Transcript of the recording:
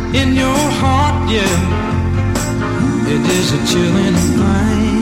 in your heart, yeah. It is a chilling thing.